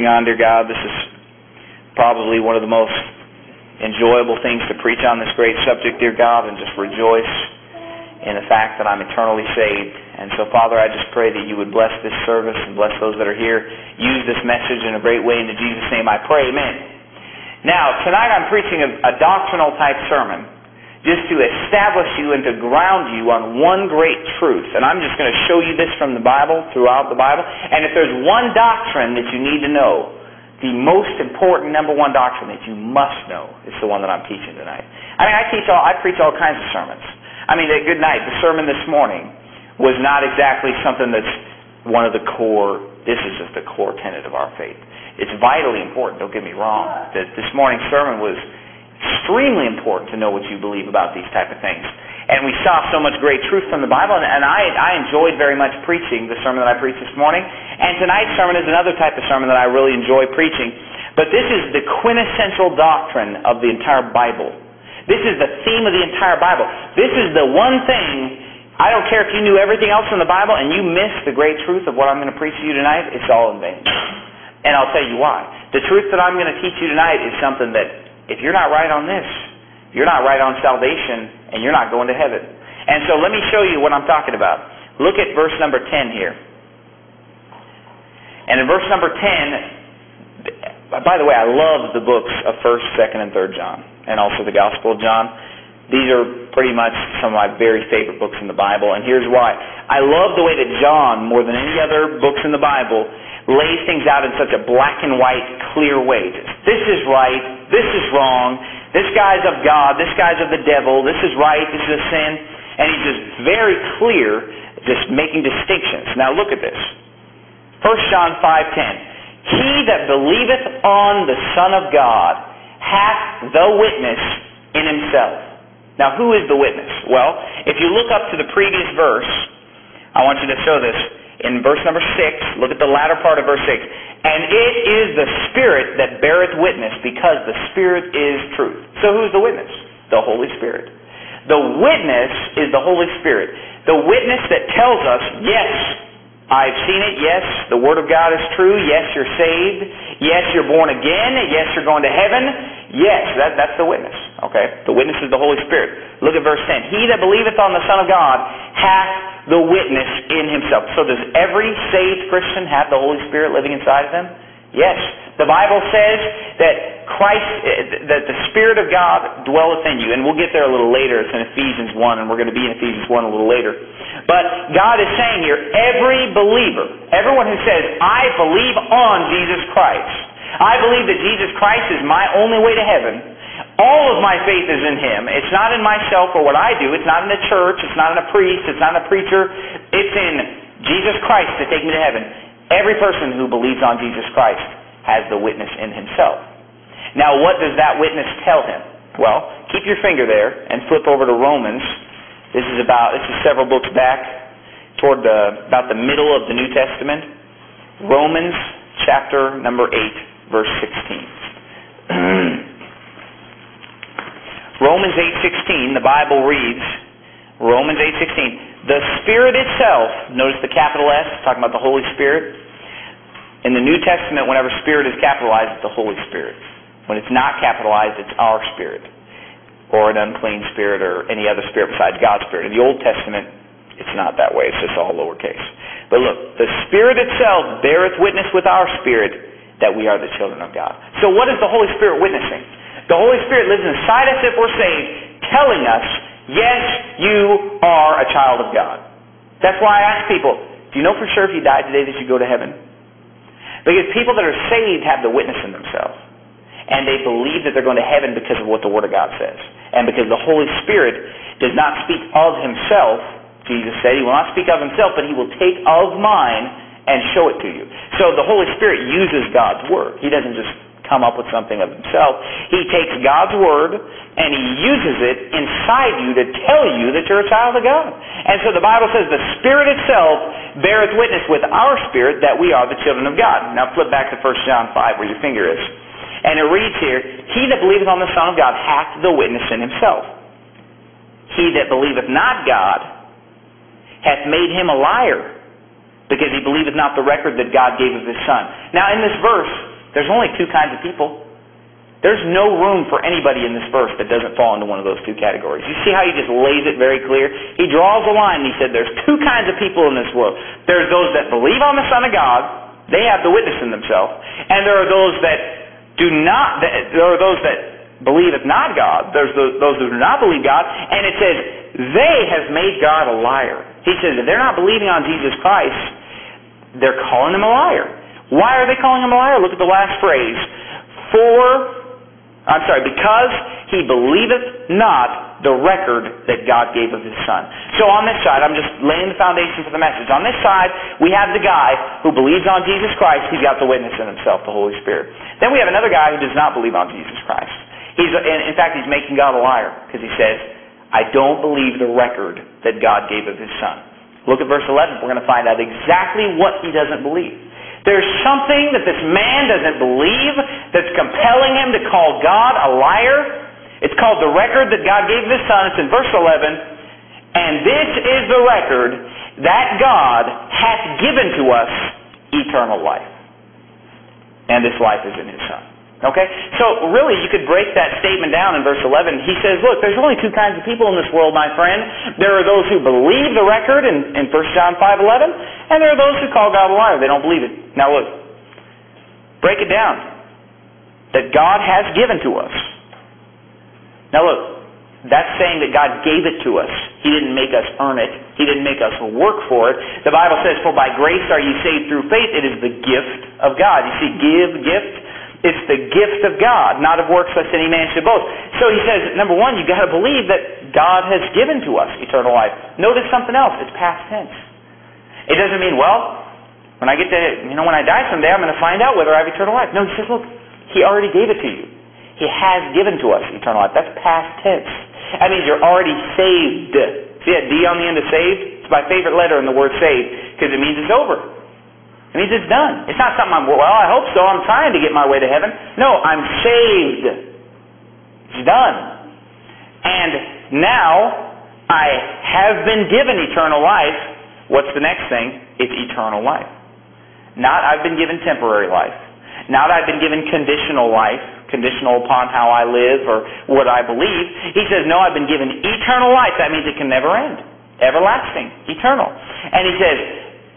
moving on, dear God. This is probably one of the most enjoyable things to preach on this great subject, dear God, and just rejoice in the fact that I'm eternally saved. And so, Father, I just pray that you would bless this service and bless those that are here. Use this message in a great way. In Jesus' name I pray, amen. Now, tonight I'm preaching a doctrinal type sermon just to establish you and to ground you on one great truth. And I'm just going to show you this from the Bible, throughout the Bible. And if there's one doctrine that you need to know, the most important number one doctrine that you must know is the one that I'm teaching tonight. I mean, I preach all kinds of sermons. I mean, good night. The sermon this morning was not exactly something that's one of the core, this is just the core tenet of our faith. It's vitally important, don't get me wrong. This morning's sermon was extremely important to know what you believe about these type of things. And we saw so much great truth from the Bible, and I enjoyed very much preaching the sermon that I preached this morning. And tonight's sermon is another type of sermon that I really enjoy preaching. But this is the quintessential doctrine of the entire Bible. This is the theme of the entire Bible. This is the one thing, I don't care if you knew everything else in the Bible and you missed the great truth of what I'm going to preach to you tonight, it's all in vain. And I'll tell you why. The truth that I'm going to teach you tonight is something that if you're not right on this, you're not right on salvation, and you're not going to heaven. And so let me show you what I'm talking about. Look at verse number 10 here. And in verse number 10, by the way, I love the books of 1st, 2nd, and 3rd John, and also the Gospel of John. These are pretty much some of my very favorite books in the Bible, and here's why. I love the way that John, more than any other books in the Bible, lays things out in such a black and white, clear way. This is right, this is wrong, this guy's of God, this guy's of the devil, this is right, this is a sin. And he's just very clear, just making distinctions. Now look at this. 1 John 5:10. He that believeth on the Son of God hath the witness in himself. Now who is the witness? Well, if you look up to the previous verse, I want you to show this. In verse number 6, look at the latter part of verse 6. And it is the Spirit that beareth witness, because the Spirit is truth. So who's the witness? The Holy Spirit. The witness is the Holy Spirit. The witness that tells us, yes, I've seen it. Yes, the Word of God is true. Yes, you're saved. Yes, you're born again. Yes, you're going to heaven. Yes, that's the witness. Okay? The witness is the Holy Spirit. Look at verse 10. He that believeth on the Son of God hath the witness in himself. So does every saved Christian have the Holy Spirit living inside of them? Yes. The Bible says that that the Spirit of God dwelleth in you. And we'll get there a little later. It's in Ephesians 1, and we're going to be in Ephesians 1 a little later. But God is saying here, every believer, everyone who says, I believe on Jesus Christ, I believe that Jesus Christ is my only way to heaven, all of my faith is in Him. It's not in myself or what I do. It's not in the church. It's not in a priest. It's not in a preacher. It's in Jesus Christ to take me to heaven. Every person who believes on Jesus Christ has the witness in himself. Now, what does that witness tell him? Well, keep your finger there and flip over to Romans. This is several books back toward about the middle of the New Testament. Romans chapter number 8, verse 16. Romans 8:16, the Bible reads, Romans 8:16, the Spirit itself, notice the capital S, talking about the Holy Spirit. In the New Testament, whenever Spirit is capitalized, it's the Holy Spirit. When it's not capitalized, it's our spirit, or an unclean spirit, or any other spirit besides God's Spirit. In the Old Testament, it's not that way. It's just all lowercase. But look, the Spirit itself beareth witness with our spirit that we are the children of God. So what is the Holy Spirit witnessing? The Holy Spirit lives inside us if we're saved, telling us, yes, you are a child of God. That's why I ask people, do you know for sure if you died today that you go to heaven? Because people that are saved have the witness in themselves. And they believe that they're going to heaven because of what the Word of God says. And because the Holy Spirit does not speak of Himself, Jesus said, He will not speak of Himself, but He will take of mine and show it to you. So the Holy Spirit uses God's Word. He doesn't just come up with something of Himself. He takes God's Word and He uses it inside you to tell you that you're a child of God. And so the Bible says the Spirit itself beareth witness with our spirit that we are the children of God. Now flip back to 1 John 5 where your finger is. And it reads here, he that believeth on the Son of God hath the witness in himself. He that believeth not God hath made him a liar, because he believeth not the record that God gave of His Son. Now in this verse, there's only two kinds of people. There's no room for anybody in this verse that doesn't fall into one of those two categories. You see how he just lays it very clear? He draws a line and he said there's two kinds of people in this world. There's those that believe on the Son of God. They have the witness in themselves. And there are those that do not, there are those that believe it's not God. There's those who do not believe God. And it says, they have made God a liar. He says if they're not believing on Jesus Christ, they're calling him a liar. Why are they calling him a liar? Look at the last phrase. Because he believeth not the record that God gave of his Son. So on this side, I'm just laying the foundation for the message. On this side, we have the guy who believes on Jesus Christ. He's got the witness in himself, the Holy Spirit. Then we have another guy who does not believe on Jesus Christ. In fact, he's making God a liar because he says, I don't believe the record that God gave of his Son. Look at verse 11. We're going to find out exactly what he doesn't believe. There's something that this man doesn't believe that's compelling him to call God a liar. It's called the record that God gave his Son. It's in verse 11. And this is the record that God hath given to us eternal life. And this life is in his Son. Okay? So really you could break that statement down in verse 11. He says, look, there's only two kinds of people in this world, my friend. There are those who believe the record in 1 John 5:11, and there are those who call God a liar. They don't believe it. Now look, break it down. That God has given to us. Now look, that's saying that God gave it to us. He didn't make us earn it. He didn't make us work for it. The Bible says, for by grace are you saved through faith. It is the gift of God. You see, gift. It's the gift of God, not of works lest any man should boast. So he says, number one, you've got to believe that God has given to us eternal life. Notice something else. It's past tense. It doesn't mean, well, when I get to, when I die someday, I'm going to find out whether I have eternal life. No, he says, look, he already gave it to you. He has given to us eternal life. That's past tense. That means you're already saved. See that D on the end of saved? It's my favorite letter in the word saved because it means it's over. It means it's done. It's not something I hope so. I'm trying to get my way to heaven. No, I'm saved. It's done. And now I have been given eternal life. What's the next thing? It's eternal life. Not I've been given temporary life. Not I've been given conditional life, conditional upon how I live or what I believe. He says, no, I've been given eternal life. That means it can never end. Everlasting. Eternal. And he says,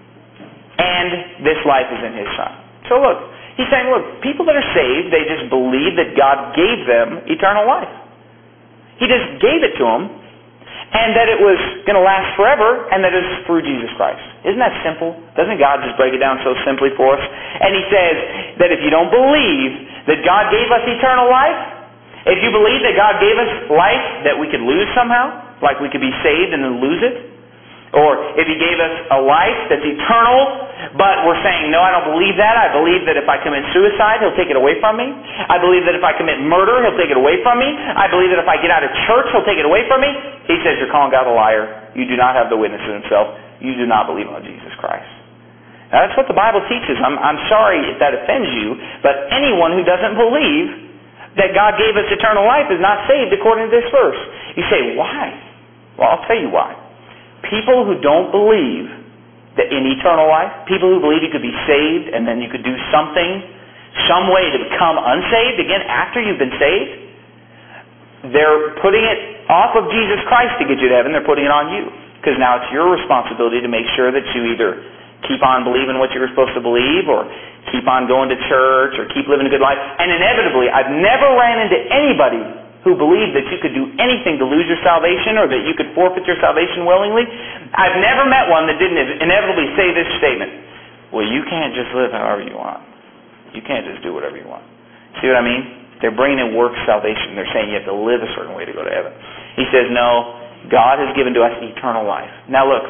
and this life is in his Son. So look, he's saying, look, people that are saved, they just believe that God gave them eternal life. He just gave it to them, and that it was going to last forever, and that it's through Jesus Christ. Isn't that simple? Doesn't God just break it down so simply for us? And he says that if you don't believe that God gave us eternal life, if you believe that God gave us life that we could lose somehow, like we could be saved and then lose it, or if he gave us a life that's eternal, but we're saying, no, I don't believe that. I believe that if I commit suicide, he'll take it away from me. I believe that if I commit murder, he'll take it away from me. I believe that if I get out of church, he'll take it away from me. He says, you're calling God a liar. You do not have the witness in himself. You do not believe on Jesus Christ. Now, that's what the Bible teaches. I'm sorry if that offends you, but anyone who doesn't believe that God gave us eternal life is not saved according to this verse. You say, why? Well, I'll tell you why. People who don't believe that in eternal life, people who believe you could be saved and then you could do something, some way to become unsaved again after you've been saved, they're putting it off of Jesus Christ to get you to heaven. They're putting it on you. Because now it's your responsibility to make sure that you either keep on believing what you were supposed to believe or keep on going to church or keep living a good life. And inevitably, I've never ran into anybody who believed that you could do anything to lose your salvation or that you could forfeit your salvation willingly. I've never met one that didn't inevitably say this statement, well, you can't just live however you want. You can't just do whatever you want. See what I mean? They're bringing in works salvation. They're saying you have to live a certain way to go to heaven. He says, no, God has given to us eternal life. Now look,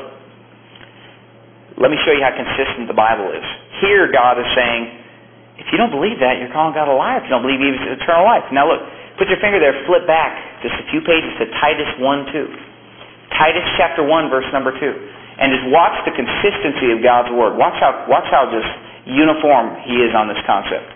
let me show you how consistent the Bible is. Here God is saying, if you don't believe that, you're calling God a liar. If you don't believe He has eternal life. Now look, put your finger there, flip back just a few pages to Titus 1:2. Titus chapter 1, verse number 2. And just watch the consistency of God's Word. Watch how just uniform He is on this concept.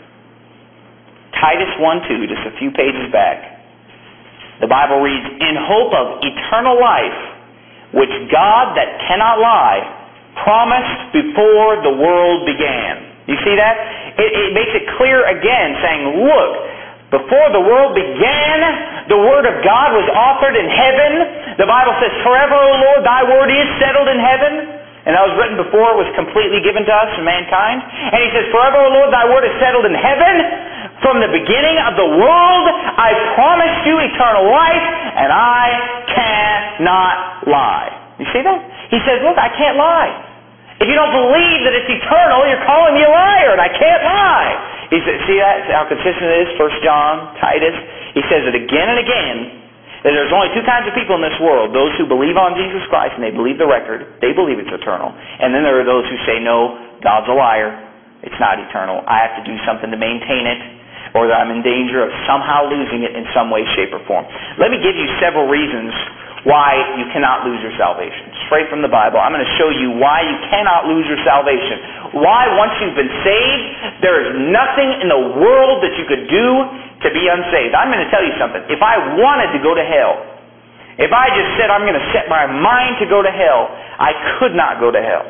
Titus 1:2, just a few pages back. The Bible reads, in hope of eternal life, which God that cannot lie, promised before the world began. You see that? It makes it clear again, saying, look, before the world began, the Word of God was offered in heaven. The Bible says, forever, O Lord, thy word is settled in heaven. And that was written before it was completely given to us and mankind. And he says, forever, O Lord, thy word is settled in heaven. From the beginning of the world, I promised you eternal life, and I cannot lie. You see that? He says, look, I can't lie. If you don't believe that it's eternal, you're calling me a liar, and I can't lie. He says, see that? How consistent it is? 1 John, Titus. He says it again and again, that there's only two kinds of people in this world. Those who believe on Jesus Christ, and they believe the record. They believe it's eternal. And then there are those who say, no, God's a liar. It's not eternal. I have to do something to maintain it, or that I'm in danger of somehow losing it in some way, shape, or form. Let me give you several reasons why you cannot lose your salvation. Straight from the Bible. I'm going to show you why you cannot lose your salvation. Why, once you've been saved, there is nothing in the world that you could do to be unsaved. I'm going to tell you something. If I wanted to go to hell, if I just said I'm going to set my mind to go to hell, I could not go to hell.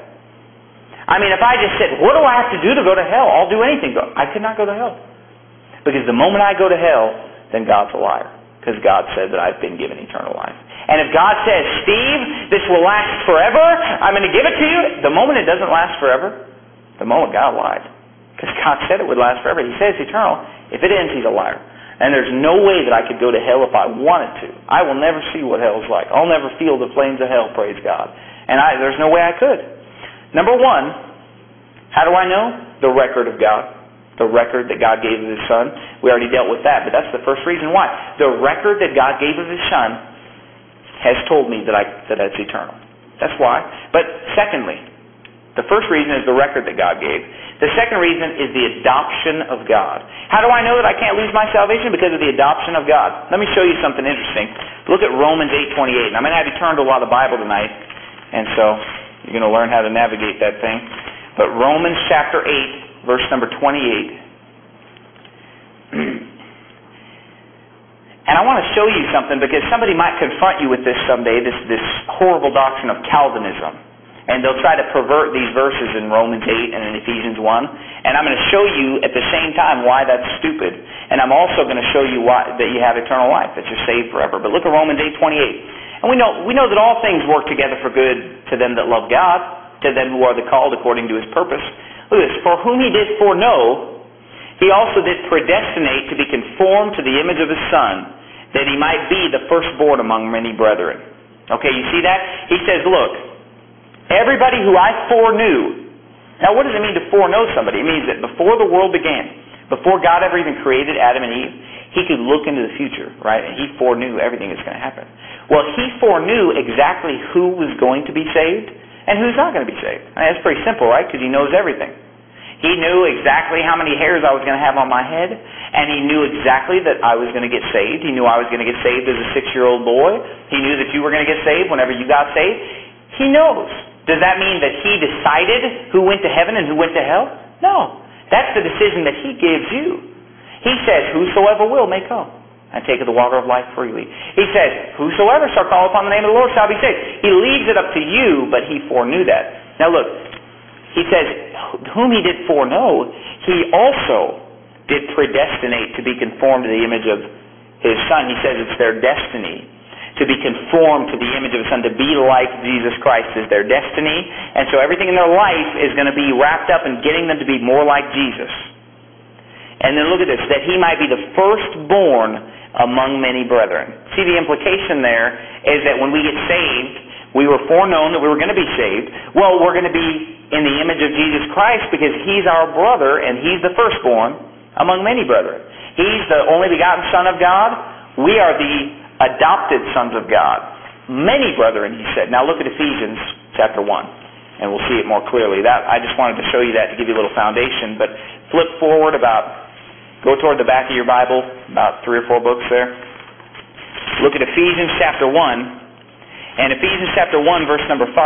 I mean, if I just said, what do I have to do to go to hell? I'll do anything. I could not go to hell. Because the moment I go to hell, then God's a liar. Because God said that I've been given eternal life. And if God says, Steve, this will last forever, I'm going to give it to you, the moment it doesn't last forever, the moment God lied. Because God said it would last forever. He says eternal. If it ends, he's a liar. And there's no way that I could go to hell if I wanted to. I will never see what hell's like. I'll never feel the flames of hell, praise God. And there's no way I could. Number one, how do I know? The record of God. The record that God gave of His Son. We already dealt with that, but that's the first reason why. The record that God gave of His Son has told me that it's eternal. That's why. But secondly, the first reason is the record that God gave. The second reason is the adoption of God. How do I know that I can't lose my salvation? Because of the adoption of God. Let me show you something interesting. Look at Romans 8:28. And I'm going to have you turn to a lot of the Bible tonight, and so you're going to learn how to navigate that thing. But Romans chapter 8, verse number 28. And I want to show you something, because somebody might confront you with this someday, this horrible doctrine of Calvinism. And they'll try to pervert these verses in Romans 8 and in Ephesians 1. And I'm going to show you at the same time why that's stupid. And I'm also going to show you why that you have eternal life, that you're saved forever. But look at Romans 8:28. And we know that all things work together for good to them that love God, to them who are the called according to His purpose. Look at this. For whom He did foreknow, He also did predestinate to be conformed to the image of His Son, that He might be the firstborn among many brethren. Okay, you see that? He says, look, everybody who I foreknew. Now, what does it mean to foreknow somebody? It means that before the world began, before God ever even created Adam and Eve, He could look into the future, right? And He foreknew everything that's going to happen. Well, He foreknew exactly who was going to be saved and who's not going to be saved. I mean, that's pretty simple, right? Because He knows everything. He knew exactly how many hairs I was going to have on my head, and He knew exactly that I was going to get saved. He knew I was going to get saved as a 6-year-old boy. He knew that you were going to get saved whenever you got saved. He knows. Does that mean that He decided who went to heaven and who went to hell? No. That's the decision that He gives you. He says, whosoever will may come and take of the water of life freely. He says, whosoever shall call upon the name of the Lord shall be saved. He leaves it up to you, but He foreknew that. Now look, He says, whom He did foreknow, He also did predestinate to be conformed to the image of His Son. He says it's their destiny to be conformed to the image of His Son, to be like Jesus Christ is their destiny. And so everything in their life is going to be wrapped up in getting them to be more like Jesus. And then look at this, that He might be the firstborn among many brethren. See, the implication there is that when we get saved, we were foreknown that we were going to be saved. Well, we're going to be in the image of Jesus Christ because He's our brother and He's the firstborn among many brethren. He's the only begotten Son of God. We are the adopted sons of God. Many brethren, He said. Now look at Ephesians chapter 1, and we'll see it more clearly. That I just wanted to show you that to give you a little foundation. But flip forward go toward the back of your Bible, about 3 or 4 books there. Look at Ephesians chapter 1. And Ephesians chapter 1, verse number 5.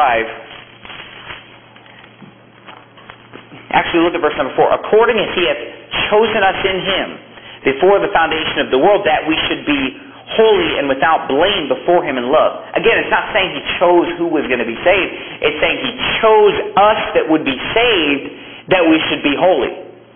Actually, look at verse number 4. According as He hath chosen us in Him before the foundation of the world, that we should be holy and without blame before Him in love. Again, it's not saying He chose who was going to be saved. It's saying He chose us that would be saved, that we should be holy.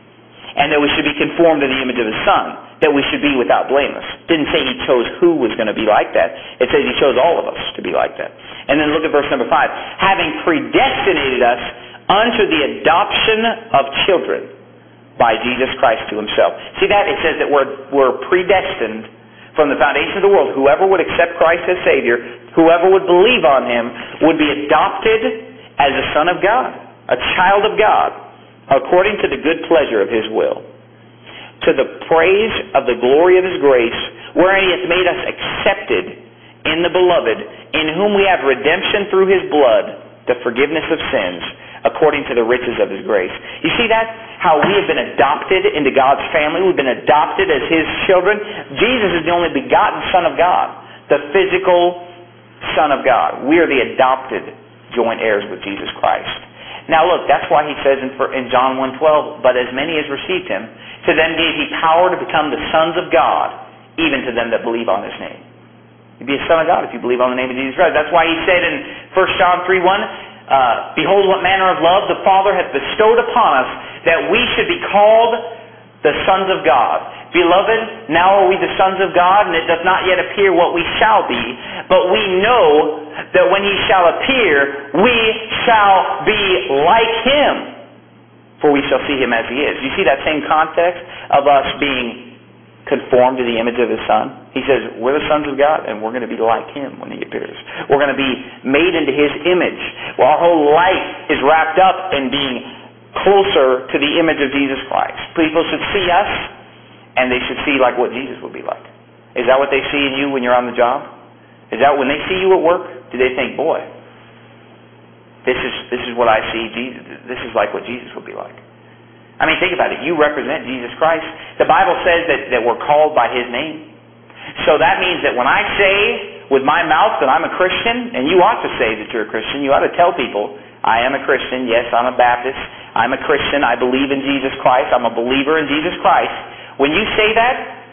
and that we should be conformed to the image of His Son, that we should be without blameless. Didn't say He chose who was going to be like that. It says He chose all of us to be like that. And then look at verse number 5. Having predestinated us unto the adoption of children by Jesus Christ to Himself. See that? It says that we're predestined from the foundation of the world. Whoever would accept Christ as Savior, whoever would believe on Him, would be adopted as a son of God, a child of God, according to the good pleasure of His will, to the praise of the glory of His grace, wherein He hath made us accepted in the Beloved, in whom we have redemption through His blood, the forgiveness of sins, according to the riches of His grace. You see that? How we have been adopted into God's family. We've been adopted as His children. Jesus is the only begotten Son of God, the physical Son of God. We are the adopted joint heirs with Jesus Christ. Now look, that's why He says in John 1:12, but as many as received Him, to them gave He power to become the sons of God, even to them that believe on His name. You'd be a son of God if you believe on the name of Jesus Christ. That's why He said in 1 John 3:1, behold what manner of love the Father hath bestowed upon us, that we should be called the sons of God. Beloved, now are we the sons of God, and it doth not yet appear what we shall be, but we know that when He shall appear, we shall be like Him, for we shall see Him as He is. You see that same context of us being conformed to the image of His Son? He says, we're the sons of God, and we're going to be like Him when He appears. We're going to be made into His image. Well, our whole life is wrapped up in being closer to the image of Jesus Christ. People should see us, and they should see like what Jesus will be like. Is that what they see in you when you're on the job? Is that when they see you at work, do they think, boy, this is what I see, Jesus, this is like what Jesus will be like? I mean, think about it. You represent Jesus Christ. The Bible says that we're called by His name. So that means that when I say with my mouth that I'm a Christian, and you ought to say that you're a Christian, you ought to tell people, I am a Christian, yes, I'm a Baptist, I'm a Christian, I believe in Jesus Christ, I'm a believer in Jesus Christ. When you say that,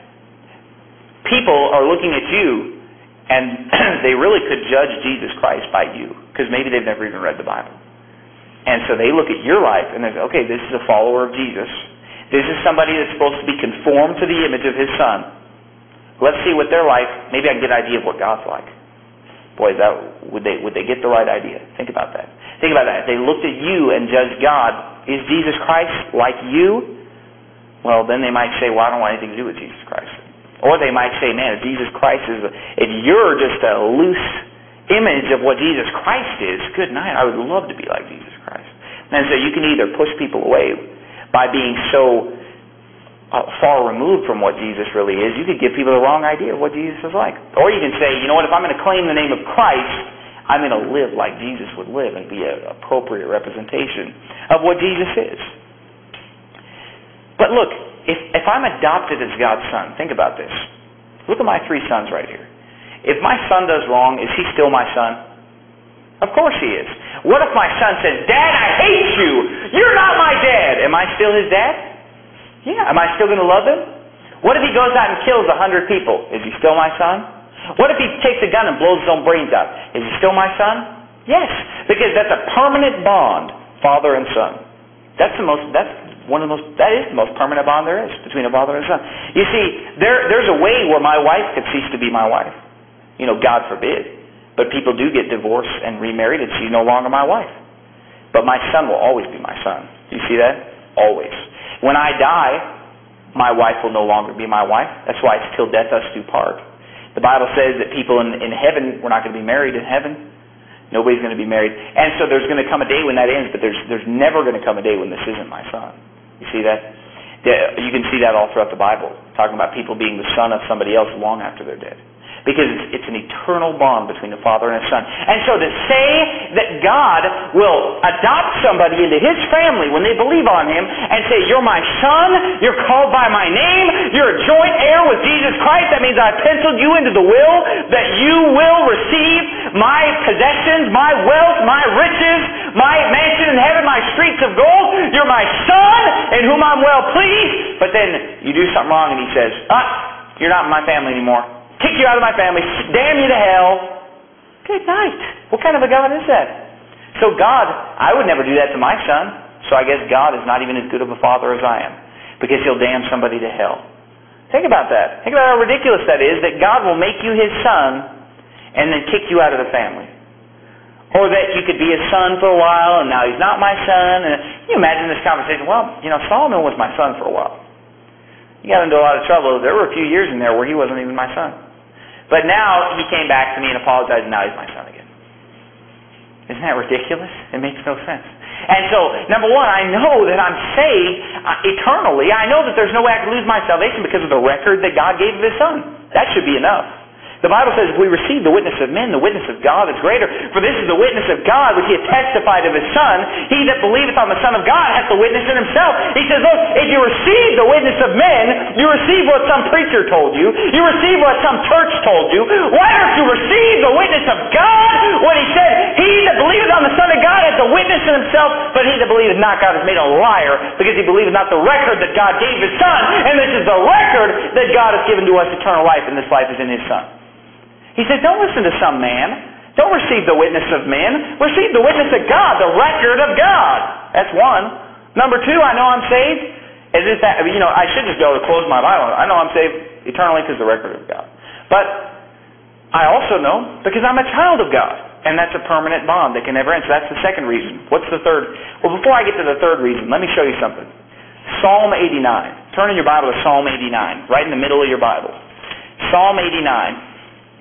people are looking at you, and they really could judge Jesus Christ by you, because maybe they've never even read the Bible. And so they look at your life, and they say, okay, this is a follower of Jesus. This is somebody that's supposed to be conformed to the image of His Son. Let's see what their life, maybe I can get an idea of what God's like. Boy, would they get the right idea? Think about that. Think about that. If they looked at you and judged God, is Jesus Christ like you? Well, then they might say, well, I don't want anything to do with Jesus Christ. Or they might say, man, if Jesus Christ if you're just a loose image of what Jesus Christ is, good night, I would love to be like Jesus Christ. And so you can either push people away by being so far removed from what Jesus really is. You could give people the wrong idea of what Jesus is like. Or you can say, you know what, if I'm going to claim the name of Christ, I'm going to live like Jesus would live and be an appropriate representation of what Jesus is. But look, if I'm adopted as God's son, think about this. Look at my 3 sons right here. If my son does wrong, is he still my son? Of course he is. What if my son says, Dad, I hate you. You're not my dad. Am I still his dad? Yeah. Am I still going to love him? What if he goes out and kills 100 people? Is he still my son? What if he takes a gun and blows his own brains out? Is he still my son? Yes. Because that's a permanent bond, father and son. That is the most permanent bond there is between a father and a son. You see, there's a way where my wife could cease to be my wife. You know, God forbid. But people do get divorced and remarried, and she's no longer my wife. But my son will always be my son. Do you see that? Always. When I die, my wife will no longer be my wife. That's why it's till death us do part. The Bible says that people in heaven, we're not going to be married in heaven. Nobody's going to be married. And so there's going to come a day when that ends, but there's never going to come a day when this isn't my son. You see that? You can see that all throughout the Bible, talking about people being the son of somebody else long after they're dead. Because it's an eternal bond between the Father and His Son. And so to say that God will adopt somebody into His family when they believe on Him and say, you're my son, you're called by my name, you're a joint heir with Jesus Christ, that means I penciled you into the will that you will receive my possessions, my wealth, my riches, my mansion in heaven, my streets of gold. You're my son in whom I'm well pleased. But then you do something wrong and He says, you're not in my family anymore. Kick you out of my family. Damn you to hell. Good night. What kind of a God is that? So God, I would never do that to my son. So I guess God is not even as good of a father as I am. because He'll damn somebody to hell. Think about that. Think about how ridiculous that is, that God will make you His son and then kick you out of the family. Or that you could be His son for a while and now He's not my son. And can you imagine this conversation? Well, Solomon was my son for a while. He got into a lot of trouble. There were a few years in there where he wasn't even my son. But now he came back to me and apologized, and now he's my son again. Isn't that ridiculous? It makes no sense. And so, number one, I know that I'm saved eternally. I know that there's no way I can lose my salvation because of the record that God gave of His Son. That should be enough. The Bible says if we receive the witness of men, the witness of God is greater. For this is the witness of God which He hath testified of His Son. He that believeth on the Son of God hath the witness in himself. He says, look, if you receive the witness of men, you receive what some preacher told you. You receive what some church told you. Why don't you receive the witness of God when He said, he that believeth on the Son of God hath the witness in himself, but he that believeth not God is made a liar, because he believeth not the record that God gave His Son. And this is the record that God has given to us, eternal life, and this life is in His Son. He says, don't listen to some man. Don't receive the witness of men. Receive the witness of God, the record of God. That's one. Number two, I know I'm saved. I should just be able to close my Bible. I know I'm saved eternally because of the record of God. But I also know because I'm a child of God. And that's a permanent bond that can never end. So that's the second reason. What's the third? Well, before I get to the third reason, let me show you something. Psalm 89. Turn in your Bible to Psalm 89, right in the middle of your Bible. Psalm 89.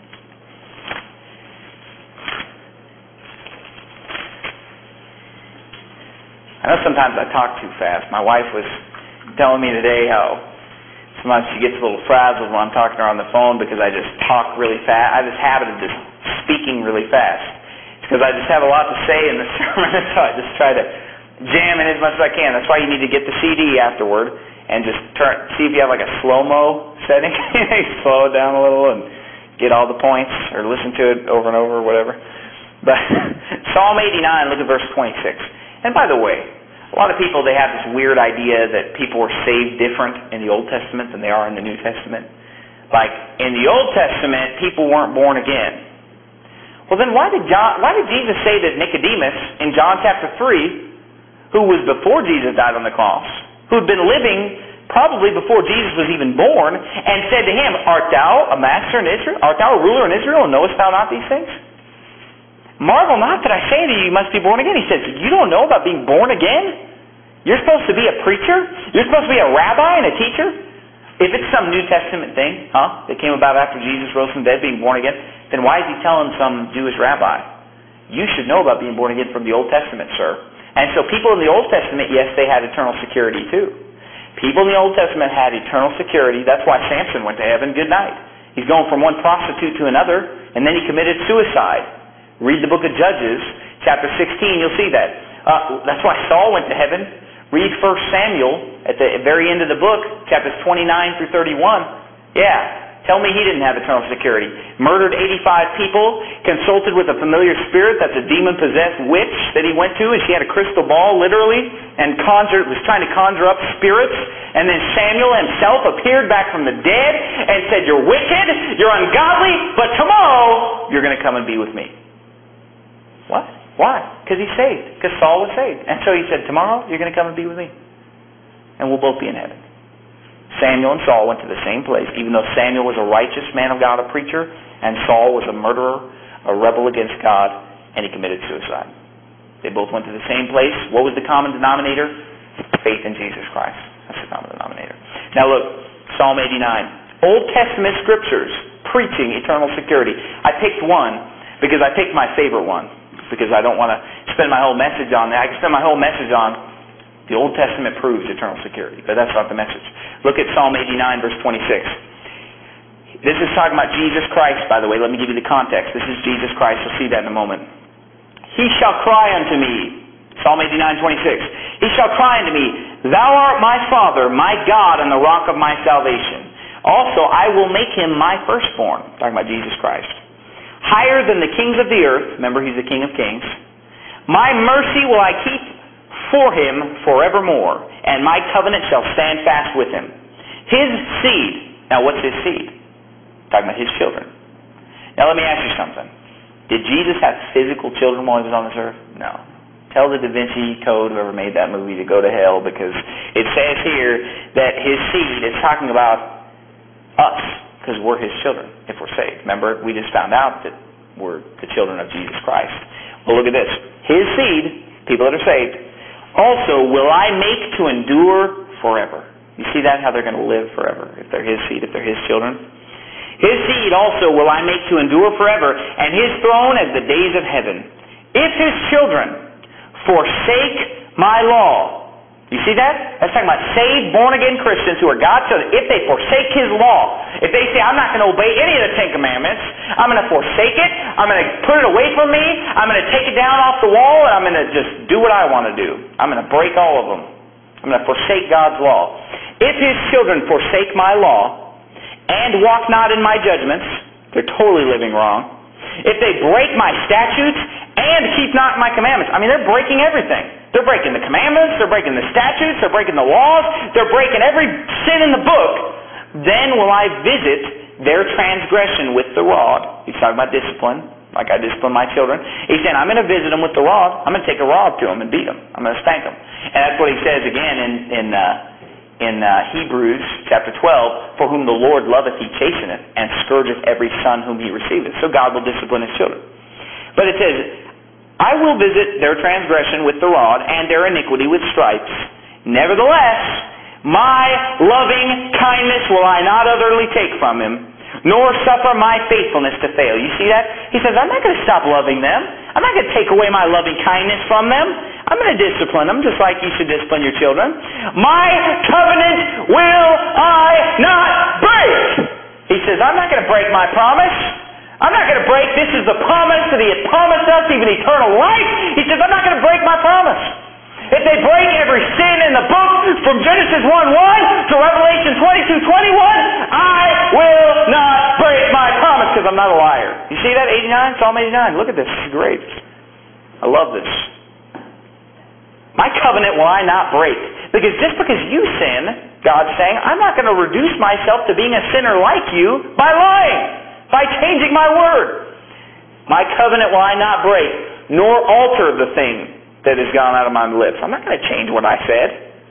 I know sometimes I talk too fast. My wife was telling me today how sometimes she gets a little frazzled when I'm talking to her on the phone because I just talk really fast. I have this habit of just speaking really fast. It's because I just have a lot to say in the sermon, so I just try to jam in as much as I can. That's why you need to get the CD afterward and just see if you have like a slow-mo setting. Slow it down a little and get all the points, or listen to it over and over or whatever. But Psalm 89, look at verse 26. And by the way, a lot of people, they have this weird idea that people were saved different in the Old Testament than they are in the New Testament. Like, in the Old Testament, people weren't born again. Well, then why did Jesus say that Nicodemus, in John chapter 3, who was before Jesus died on the cross, who had been living probably before Jesus was even born, and said to him, art thou a master in Israel? Art thou a ruler in Israel, and knowest thou not these things? Marvel not that I say to you, you must be born again. He says, you don't know about being born again? You're supposed to be a preacher? You're supposed to be a rabbi and a teacher? If it's some New Testament thing, that came about after Jesus rose from the dead, being born again, then why is he telling some Jewish rabbi? You should know about being born again from the Old Testament, sir. And so people in the Old Testament, yes, they had eternal security too. People in the Old Testament had eternal security. That's why Samson went to heaven. Good night. He's going from one prostitute to another, and then he committed suicide. Read the book of Judges, chapter 16, you'll see that. That's why Saul went to heaven. Read 1 Samuel at the very end of the book, chapters 29 through 31. Yeah, tell me he didn't have eternal security. Murdered 85 people, consulted with a familiar spirit, that's a demon-possessed witch that he went to, and she had a crystal ball, literally, and was trying to conjure up spirits. And then Samuel himself appeared back from the dead and said, you're wicked, you're ungodly, but tomorrow you're going to come and be with me. What? Why? Because he's saved. Because Saul was saved. And so he said, tomorrow you're going to come and be with me. And we'll both be in heaven. Samuel and Saul went to the same place, even though Samuel was a righteous man of God, a preacher, and Saul was a murderer, a rebel against God, and he committed suicide. They both went to the same place. What was the common denominator? Faith in Jesus Christ. That's the common denominator. Now look, Psalm 89. Old Testament scriptures preaching eternal security. I picked one because I picked my favorite one. Because I don't want to spend my whole message on that. I can spend my whole message on the Old Testament proves eternal security. But that's not the message. Look at Psalm 89, verse 26. This is talking about Jesus Christ, by the way. Let me give you the context. This is Jesus Christ. You'll see that in a moment. He shall cry unto me. Psalm 89, 26. He shall cry unto me, thou art my Father, my God, and the rock of my salvation. Also, I will make him my firstborn. Talking about Jesus Christ. Higher than the kings of the earth. Remember, he's the King of kings. My mercy will I keep for him forevermore, and my covenant shall stand fast with him. His seed. Now, what's his seed? Talking about his children. Now, let me ask you something. Did Jesus have physical children while he was on this earth? No. Tell the Da Vinci Code, whoever made that movie, to go to hell, because it says here that his seed is talking about us, because we're his children, if we're saved. Remember, we just found out that we're the children of Jesus Christ. Well, look at this. His seed, people that are saved, also will I make to endure forever. You see that? How they're going to live forever, if they're his seed, if they're his children. His seed also will I make to endure forever, and his throne as the days of heaven. If his children forsake my law. You see that? That's talking about saved, born-again Christians who are God's children. If they forsake his law, if they say, I'm not going to obey any of the Ten Commandments, I'm going to forsake it, I'm going to put it away from me, I'm going to take it down off the wall, and I'm going to just do what I want to do. I'm going to break all of them. I'm going to forsake God's law. If his children forsake my law and walk not in my judgments, they're totally living wrong. If they break my statutes and keep not my commandments, I mean, they're breaking everything. They're breaking the commandments, they're breaking the statutes, they're breaking the laws, they're breaking every sin in the book. Then will I visit their transgression with the rod. He's talking about discipline, like I discipline my children. He's saying, I'm going to visit them with the rod. I'm going to take a rod to them and beat them. I'm going to spank them. And that's what he says again in Hebrews chapter 12, for whom the Lord loveth, he chasteneth, and scourgeth every son whom he receiveth. So God will discipline his children. But it says, I will visit their transgression with the rod, and their iniquity with stripes. Nevertheless, my loving kindness will I not utterly take from him, nor suffer my faithfulness to fail. You see that? He says, I'm not going to stop loving them. I'm not going to take away my loving kindness from them. I'm going to discipline them just like you should discipline your children. My covenant will I not break. He says, I'm not going to break my promise. I'm not going to break. This is the promise that he had promised us, even eternal life. He says, I'm not going to break my promise. If they break every sin in the book from Genesis 1:1 to Revelation 22:21, I will not break my promise because I'm not a liar. You see that? 89, Psalm 89. Look at this. This is great. I love this. My covenant will I not break. Because just because you sin, God's saying, I'm not going to reduce myself to being a sinner like you by lying, by changing my word. My covenant will I not break, nor alter the thing that has gone out of my lips. I'm not going to change what I said.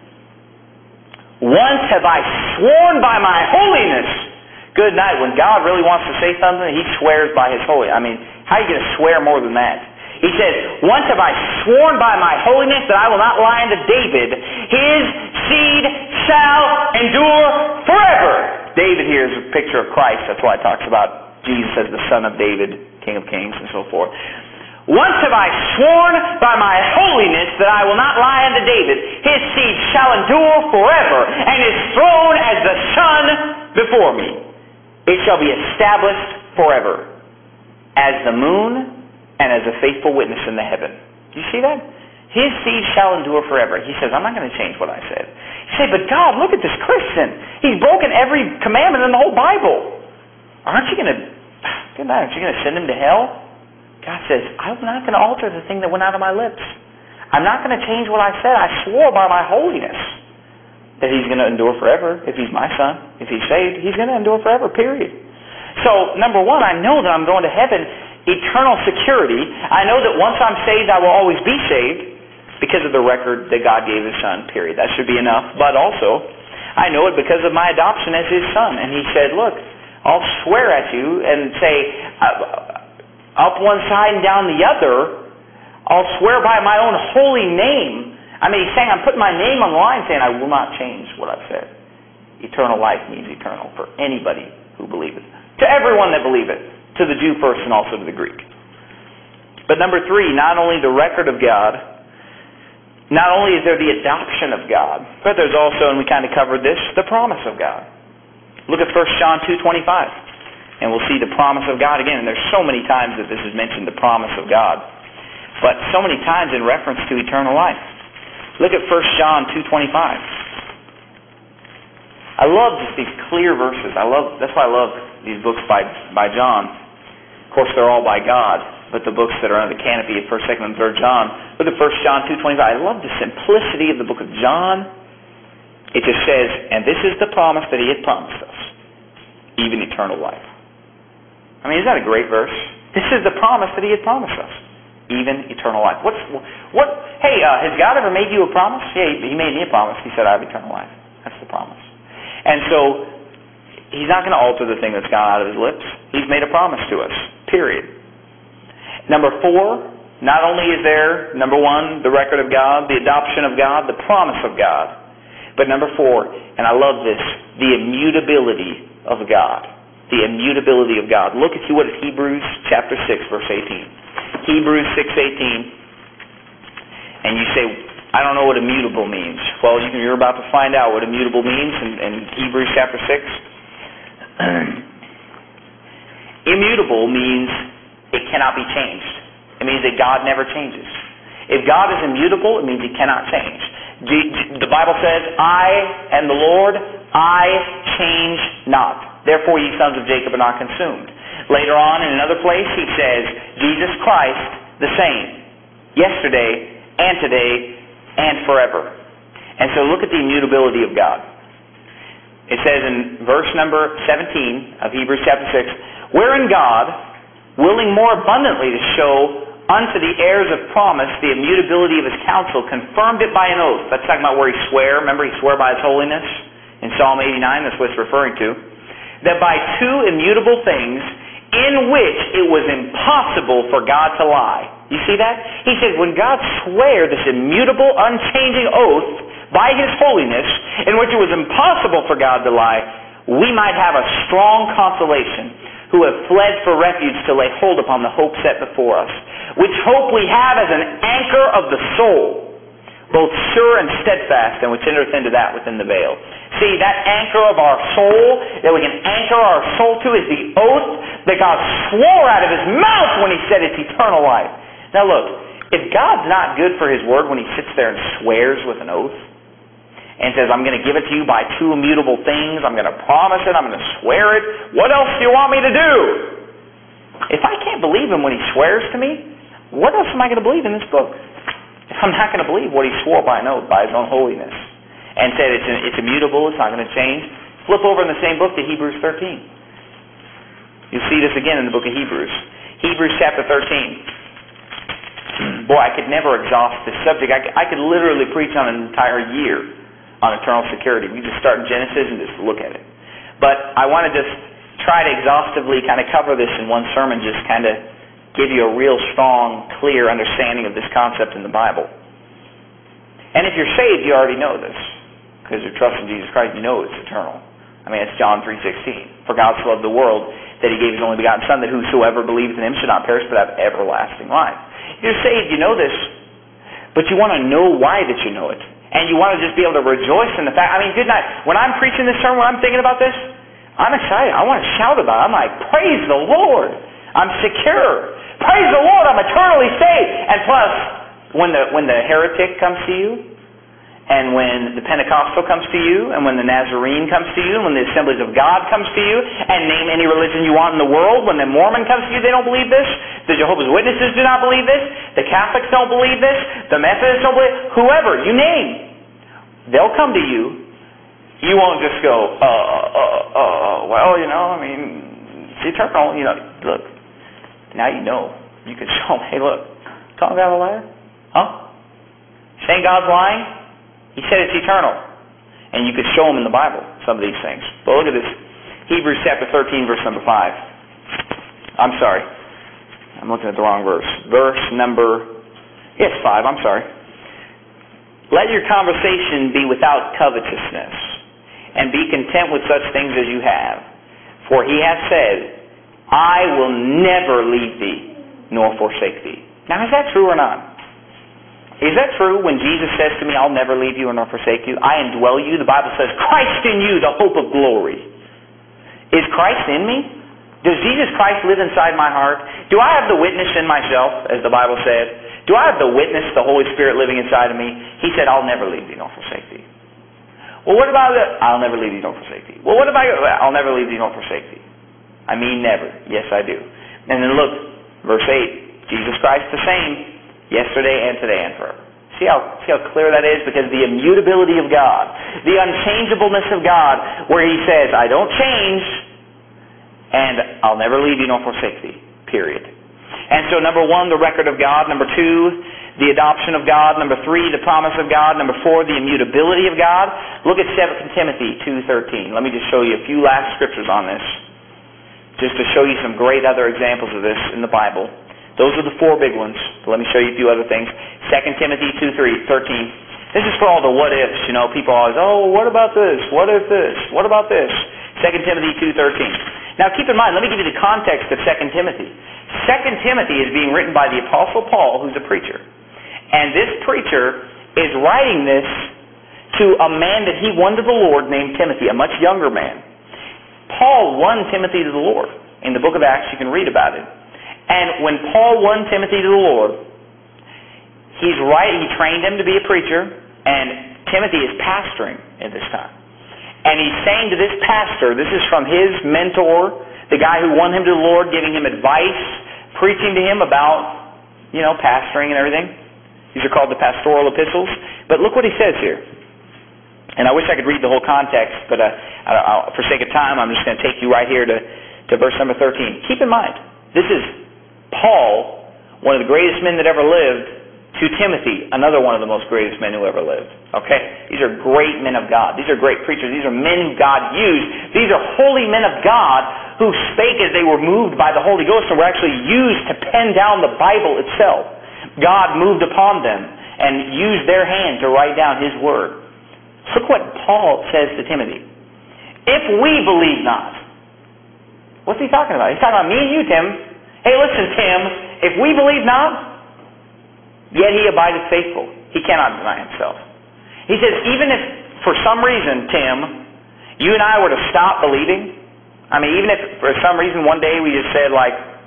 Once have I sworn by my holiness. Good night. When God really wants to say something, he swears by his holiness. I mean, how are you going to swear more than that? He says, once have I sworn by my holiness that I will not lie unto David. His seed shall endure forever. David here is a picture of Christ. That's why it talks about Jesus as the son of David, King of Kings, and so forth. Once have I sworn by my holiness that I will not lie unto David. His seed shall endure forever, and his throne as the sun before me. It shall be established forever, as the moon and as a faithful witness in the heaven. Do you see that? His seed shall endure forever. He says, I'm not going to change what I said. You say, but God, look at this Christian. He's broken every commandment in the whole Bible. Aren't you going to send him to hell? God says, I'm not going to alter the thing that went out of my lips. I'm not going to change what I said. I swore by my holiness that he's going to endure forever. If he's my son, if he's saved, he's going to endure forever, period. So, number one, I know that I'm going to heaven, eternal security. I know that once I'm saved, I will always be saved because of the record that God gave his son, period. That should be enough. But also, I know it because of my adoption as his son. And he said, look, I'll swear at you and say, up one side and down the other, I'll swear by my own holy name. I mean, he's saying, I'm putting my name on the line, saying I will not change what I've said. Eternal life means eternal for anybody who believes it. To everyone that believes it. To the Jew first and also to the Greek. But number three, not only the record of God, not only is there the adoption of God, but there's also, and we kind of covered this, the promise of God. Look at 1 John 2:25. And we'll see the promise of God again. And there's so many times that this is mentioned, the promise of God. But so many times in reference to eternal life. Look at 1 John 2:25. I love just these clear verses. That's why I love these books by John. Of course, they're all by God. But the books that are under the canopy of 1st, 2nd, and 3rd John. Look at 1 John 2:25. I love the simplicity of the book of John. It just says, and this is the promise that he had promised us. Even eternal life. I mean, isn't that a great verse? This is the promise that he had promised us. even eternal life. Hey, has God ever made you a promise? Yeah, He made me a promise. He said, I have eternal life. That's the promise. And so, He's not going to alter the thing that's gone out of His lips. He's made a promise to us, period. Number 4, not only is there, number 1, the record of God, the adoption of God, the promise of God, but number 4, and I love this, the immutability of God. The immutability of God. Look at what is Hebrews chapter 6, verse 18. Hebrews 6:18. And you say, I don't know what immutable means. Well, you're about to find out what immutable means in Hebrews chapter 6. Immutable means it cannot be changed. It means that God never changes. If God is immutable, it means He cannot change. The Bible says, I am the Lord, I change not. Therefore, ye sons of Jacob are not consumed. Later on, in another place, He says, Jesus Christ, the same, yesterday, and today, and forever. And so look at the immutability of God. It says in verse number 17 of Hebrews chapter 6, wherein God, willing more abundantly to show unto the heirs of promise the immutability of His counsel, confirmed it by an oath. That's talking about where He swore. Remember, He swore by His holiness in Psalm 89. That's what it's referring to. That by 2 immutable things in which it was impossible for God to lie. You see that? He said when God swore this immutable, unchanging oath by His holiness, in which it was impossible for God to lie, we might have a strong consolation who have fled for refuge to lay hold upon the hope set before us, which hope we have as an anchor of the soul, both sure and steadfast, and which entereth into that within the veil. See, that anchor of our soul, that we can anchor our soul to, is the oath that God swore out of His mouth when He said it's eternal life. Now look, if God's not good for His word when He sits there and swears with an oath, and says, I'm going to give it to you by 2 immutable things, I'm going to promise it, I'm going to swear it, what else do you want me to do? If I can't believe Him when He swears to me, what else am I going to believe in this book? If I'm not going to believe what He swore by an oath, by His own holiness, and said it's immutable, it's not going to change, flip over in the same book to Hebrews 13. You'll see this again in the book of Hebrews. Hebrews chapter 13. Boy, I could never exhaust this subject. I could literally preach on an entire year on eternal security. We just start in Genesis and just look at it. But I want to just try to exhaustively kind of cover this in one sermon, just kind of give you a real strong, clear understanding of this concept in the Bible. And if you're saved, you already know this. Because you're trusting Jesus Christ, you know it's eternal. I mean, it's John 3:16. For God so loved the world that He gave His only begotten Son, that whosoever believes in Him should not perish but have everlasting life. If you're saved, you know this. But you want to know why that you know it. And you want to just be able to rejoice in the fact. I mean, good night. When I'm preaching this sermon, when I'm thinking about this, I'm excited. I want to shout about it. I'm like, praise the Lord. I'm secure. Praise the Lord. I'm eternally saved. And plus, when the heretic comes to you, and when the Pentecostal comes to you, and when the Nazarene comes to you, and when the Assemblies of God comes to you, and name any religion you want in the world, when the Mormon comes to you, they don't believe this. The Jehovah's Witnesses do not believe this. The Catholics don't believe this. The Methodists don't believe it. Whoever, you name, they'll come to you. You won't just go, well, I mean, it's eternal. Look, now you know. You can show them, hey, look, calling God a liar? Huh? Saying God's lying? He said it's eternal. And you could show them in the Bible some of these things. But look at this. Hebrews chapter 13, verse number 5. I'm sorry. I'm looking at the wrong verse. Verse number... Yes, 5. I'm sorry. Let your conversation be without covetousness, and be content with such things as you have. For He hath said, I will never leave thee, nor forsake thee. Now, is that true or not? Is that true when Jesus says to me, I'll never leave you nor forsake you? I indwell you. The Bible says, Christ in you, the hope of glory. Is Christ in me? Does Jesus Christ live inside my heart? Do I have the witness in myself, as the Bible said? Do I have the witness, the Holy Spirit living inside of me? He said, I'll never leave thee nor forsake thee. Well, what about I'll never leave thee nor forsake thee? Well, what about I'll never leave thee nor forsake thee? I mean never. Yes, I do. And then look, verse 8, Jesus Christ the same, yesterday and today and forever. See how clear that is? Because the immutability of God, the unchangeableness of God, where He says, I don't change, and I'll never leave you nor forsake thee, period. And so number 1, the record of God. Number 2, the adoption of God. Number 3, the promise of God. Number 4, the immutability of God. Look at 2 Timothy 2:13. Let me just show you a few last scriptures on this, just to show you some great other examples of this in the Bible. Those are the 4 big ones. But let me show you a few other things. 2 Timothy 2:13. This is for all the what ifs. You know, people always, oh, what about this? What if this? What about this? 2 Timothy 2:13. Now keep in mind, let me give you the context of 2 Timothy. 2 Timothy is being written by the Apostle Paul, who's a preacher. And this preacher is writing this to a man that he won to the Lord named Timothy, a much younger man. Paul won Timothy to the Lord. In the book of Acts, you can read about it. And when Paul won Timothy to the Lord, he trained him to be a preacher, and Timothy is pastoring at this time. And he's saying to this pastor, this is from his mentor, the guy who won him to the Lord, giving him advice, preaching to him about, pastoring and everything. These are called the pastoral epistles. But look what he says here. And I wish I could read the whole context, but for sake of time, I'm just going to take you right here to verse number 13. Keep in mind, this is Paul, one of the greatest men that ever lived, to Timothy, another one of the most greatest men who ever lived. Okay? These are great men of God. These are great preachers. These are men who God used. These are holy men of God who spake as they were moved by the Holy Ghost and were actually used to pen down the Bible itself. God moved upon them and used their hand to write down His Word. Look what Paul says to Timothy. If we believe not. What's he talking about? He's talking about me and you, Tim. Hey, listen, Tim. If we believe not, yet he abideth faithful. He cannot deny himself. He says, even if for some reason, Tim, you and I were to stop believing, even if for some reason one day we just said,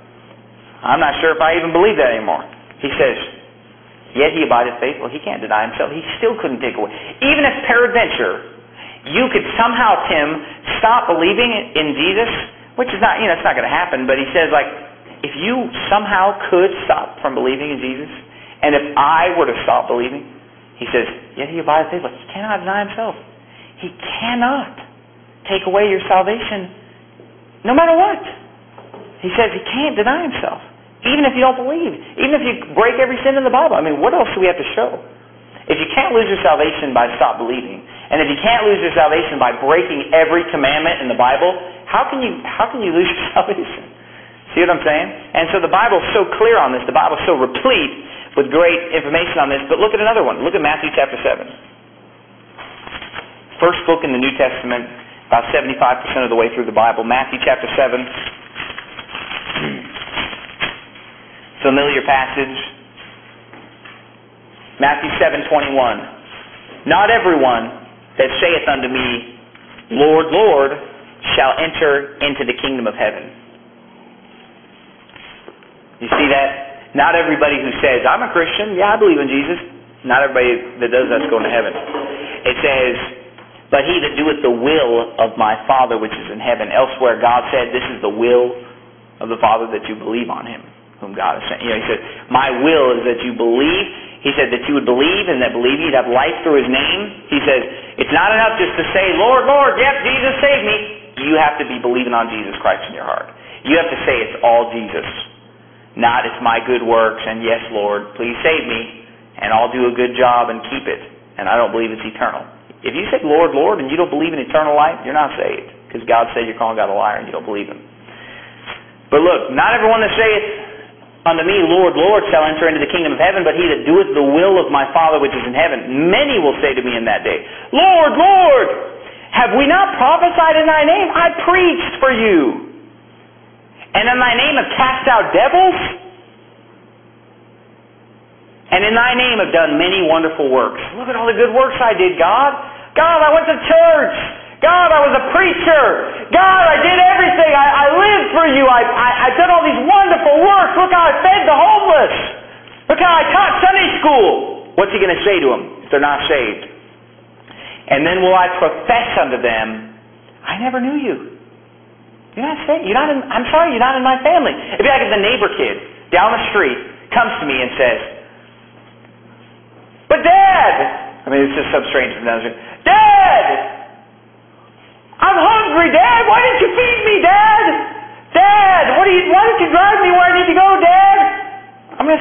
I'm not sure if I even believe that anymore. He says, yet he abideth faithful. He can't deny himself. He still couldn't take away. Even if peradventure you could somehow, Tim, stop believing in Jesus, which is not, it's not going to happen, but he says, if you somehow could stop from believing in Jesus, and if I were to stop believing, he says, yet he abideth faithful. He cannot deny himself. He cannot take away your salvation, no matter what. He says he can't deny himself, even if you don't believe, even if you break every sin in the Bible. What else do we have to show? If you can't lose your salvation by stop believing, and if you can't lose your salvation by breaking every commandment in the Bible, how can you lose your salvation? See what I'm saying? And so the Bible's so clear on this. The Bible's so replete with great information on this. But look at another one. Look at Matthew chapter 7. First book in the New Testament, about 75% of the way through the Bible. Matthew chapter 7. Familiar passage. Matthew 7:21. Not everyone that saith unto me, Lord, Lord, shall enter into the kingdom of heaven. You see that? Not everybody who says, I'm a Christian, I believe in Jesus. Not everybody that does that's going to heaven. It says, but he that doeth the will of my Father which is in heaven. Elsewhere, God said, this is the will of the Father, that you believe on Him, whom God has sent. He said, my will is that you believe. He said that you would believe, and that believe you'd have life through His name. He says, it's not enough just to say, Lord, Lord, yep, Jesus saved me. You have to be believing on Jesus Christ in your heart. You have to say it's all Jesus. Not it's my good works, and yes, Lord, please save me, and I'll do a good job and keep it, and I don't believe it's eternal. If you say, Lord, Lord, and you don't believe in eternal life, you're not saved, because God said you're calling God a liar and you don't believe Him. But look, not everyone that saith unto me, Lord, Lord, shall enter into the kingdom of heaven, but he that doeth the will of my Father which is in heaven. Many will say to me in that day, Lord, Lord, have we not prophesied in thy name? I preached for you. And in thy name have cast out devils? And in thy name have done many wonderful works. Look at all the good works I did, God. God, I went to church. God, I was a preacher. God, I did everything. I lived for you. I did all these wonderful works. Look how I fed the homeless. Look how I taught Sunday school. What's he going to say to them if they're not saved? And then will I profess unto them, I never knew you. You're not saved. I'm sorry, you're not in my family. It'd be like if the neighbor kid down the street comes to me and says, but Dad, it's just some stranger from down the street. Dad, I'm hungry, Dad. Why didn't you feed me, Dad? Dad, why didn't you drive me where I need to go, Dad?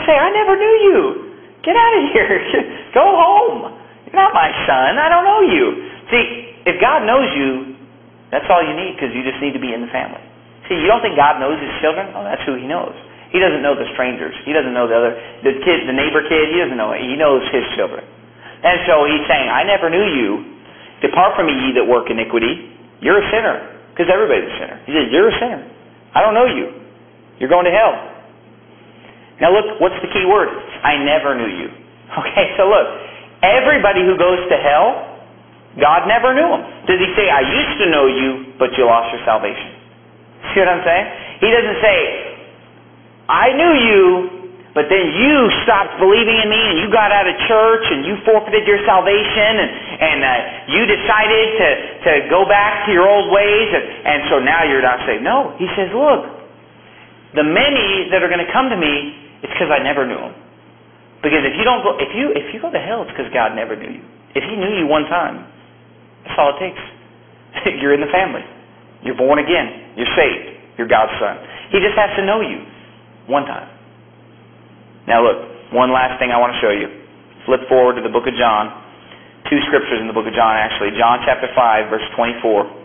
say, I never knew you. Get out of here. Go home. You're not my son. I don't know you. See, if God knows you, that's all you need, because you just need to be in the family. See, you don't think God knows his children? Oh, that's who he knows. He doesn't know the strangers. He doesn't know the kid, the neighbor kid. He doesn't know it. He knows his children. And so he's saying, I never knew you. Depart from me, ye that work iniquity. You're a sinner, because everybody's a sinner. He says, you're a sinner. I don't know you. You're going to hell. Now look, what's the key word? I never knew you. Okay, so look, everybody who goes to hell, God never knew them. Does he say, I used to know you, but you lost your salvation? See what I'm saying? He doesn't say, I knew you, but then you stopped believing in me, and you got out of church, and you forfeited your salvation, and you decided to go back to your old ways, and so now you're not saved. No, he says, look, the many that are going to come to me, it's because I never knew them. Because if you go to hell, it's because God never knew you. If he knew you one time, that's all it takes. You're in the family. You're born again. You're saved. You're God's son. He just has to know you one time. Now look, one last thing I want to show you. Flip forward to the book of John. 2 scriptures in the book of John, actually. John chapter 5, verse 24.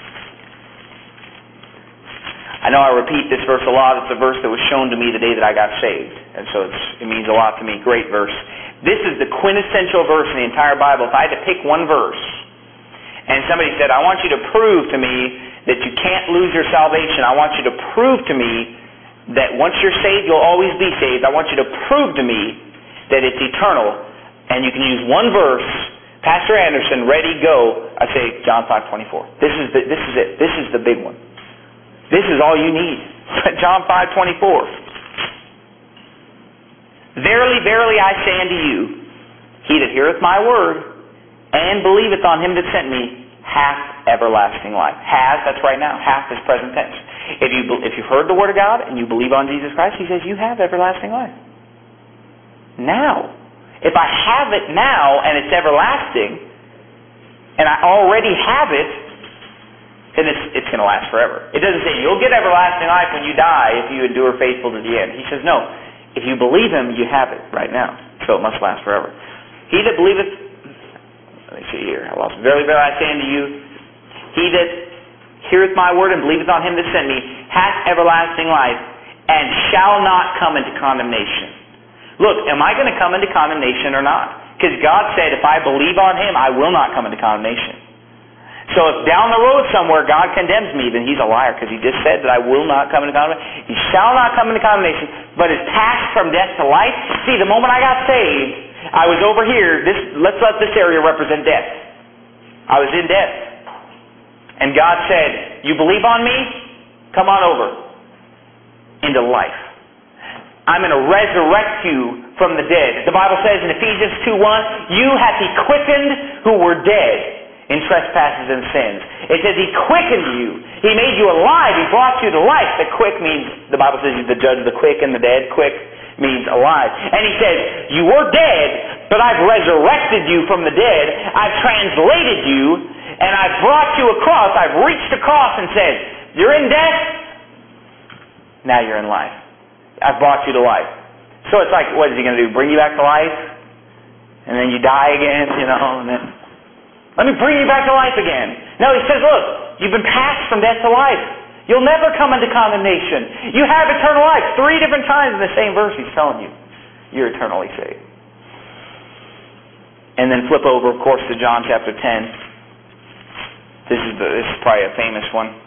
I know I repeat this verse a lot. It's a verse that was shown to me the day that I got saved. And so it means a lot to me. Great verse. This is the quintessential verse in the entire Bible. If I had to pick one verse, and somebody said, I want you to prove to me that you can't lose your salvation. I want you to prove to me that once you're saved, you'll always be saved. I want you to prove to me that it's eternal. And you can use one verse. Pastor Anderson, ready, go. I say John 5:24. This is it. This is the big one. This is all you need. John 5:24. Verily, verily, I say unto you, he that heareth my word, and believeth on him that sent me, hath everlasting life. Has, that's right now. Hath is present tense. If you've heard the word of God, and you believe on Jesus Christ, he says you have everlasting life. Now. If I have it now, and it's everlasting, and I already have it, then it's going to last forever. It doesn't say you'll get everlasting life when you die if you endure faithful to the end. He says, no, if you believe him, you have it right now. So it must last forever. He that believeth, let me see here, I lost it. Verily, verily, I say unto you, he that heareth my word and believeth on him that sent me hath everlasting life, and shall not come into condemnation. Look, am I going to come into condemnation or not? Because God said, if I believe on him, I will not come into condemnation. So if down the road somewhere God condemns me, then he's a liar, because he just said that I will not come into condemnation. He shall not come into condemnation, but is passed from death to life. See, the moment I got saved, I was over here. Let's let this area represent death. I was in death. And God said, you believe on me? Come on over into life. I'm going to resurrect you from the dead. The Bible says in Ephesians 2:1, you hath he quickened who were dead in trespasses and sins. It says he quickened you. He made you alive. He brought you to life. The quick means, the Bible says he's the judge of the quick and the dead. Quick means alive. And he says, you were dead, but I've resurrected you from the dead. I've translated you, and I've brought you across. I've reached across and said, you're in death, now you're in life. I've brought you to life. So it's like, what is he going to do? Bring you back to life? And then you die again, and then let me bring you back to life again. No, he says, look, you've been passed from death to life. You'll never come into condemnation. You have eternal life. 3 different times in the same verse he's telling you you're eternally saved. And then flip over, of course, to John chapter 10. This is probably a famous one.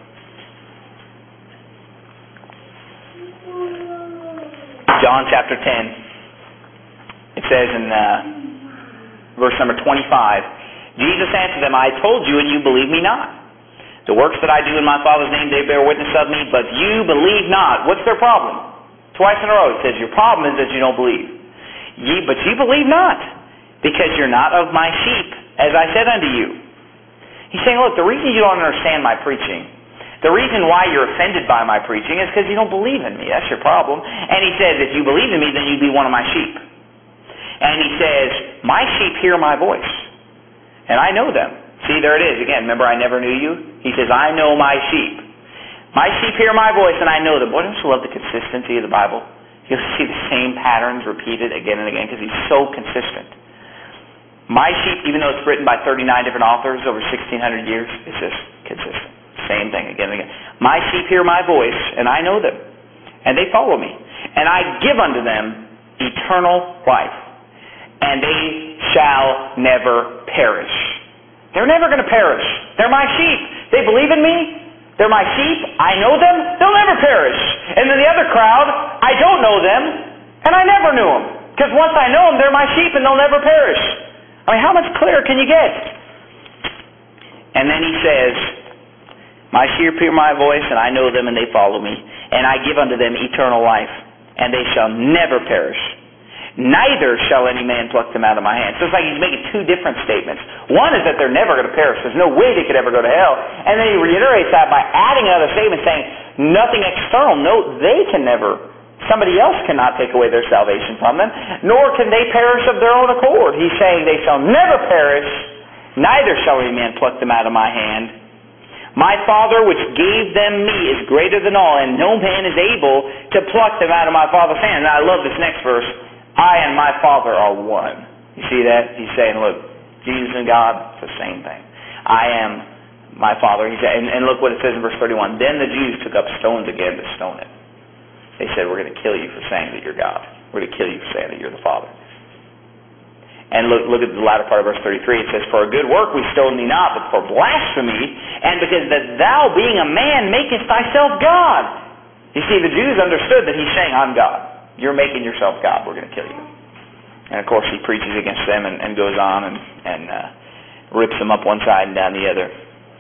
John chapter 10. It says in verse number 25, Jesus answered them, I told you, and you believe me not. The works that I do in my Father's name, they bear witness of me, but you believe not. What's their problem? Twice in a row it says, your problem is that you don't believe. But you believe not, because you're not of my sheep, as I said unto you. He's saying, look, the reason you don't understand my preaching, the reason why you're offended by my preaching is because you don't believe in me. That's your problem. And he says, if you believe in me, then you'd be one of my sheep. And he says, my sheep hear my voice. And I know them. See, there it is. Again, remember I never knew you? He says, I know my sheep. My sheep hear my voice, and I know them. Boy, don't you love the consistency of the Bible? You'll see the same patterns repeated again and again because he's so consistent. My sheep, even though it's written by 39 different authors over 1,600 years, it's just consistent. Same thing again and again. My sheep hear my voice, and I know them, and they follow me. And I give unto them eternal life, and they shall never perish. They're never going to perish. They're my sheep. They believe in me. They're my sheep. I know them. They'll never perish. And then the other crowd, I don't know them, and I never knew them. Because once I know them, they're my sheep, and they'll never perish. I mean, how much clearer can you get? And then he says, my sheep hear my voice, and I know them, and they follow me. And I give unto them eternal life, and they shall never perish. Neither shall any man pluck them out of my hand. So it's like he's making two different statements. One is that they're never going to perish. There's no way they could ever go to hell. And then he reiterates that by adding another statement saying, nothing external. No, they can never. Somebody else cannot take away their salvation from them, nor can they perish of their own accord. He's saying they shall never perish, neither shall any man pluck them out of my hand. My Father which gave them me is greater than all, and no man is able to pluck them out of my Father's hand. And I love this next verse. I and my Father are one. You see that? He's saying, look, Jesus and God, it's the same thing. I am my Father. He said, and look what it says in verse 31. Then the Jews took up stones again to stone it. They said, we're going to kill you for saying that you're God. We're going to kill you for saying that you're the Father. And look at the latter part of verse 33. It says, for a good work we stone thee not, but for blasphemy, and because that thou being a man makest thyself God. You see, the Jews understood that he's saying, I'm God. You're making yourself God. We're going to kill you. And of course he preaches against them and goes on and rips them up one side and down the other.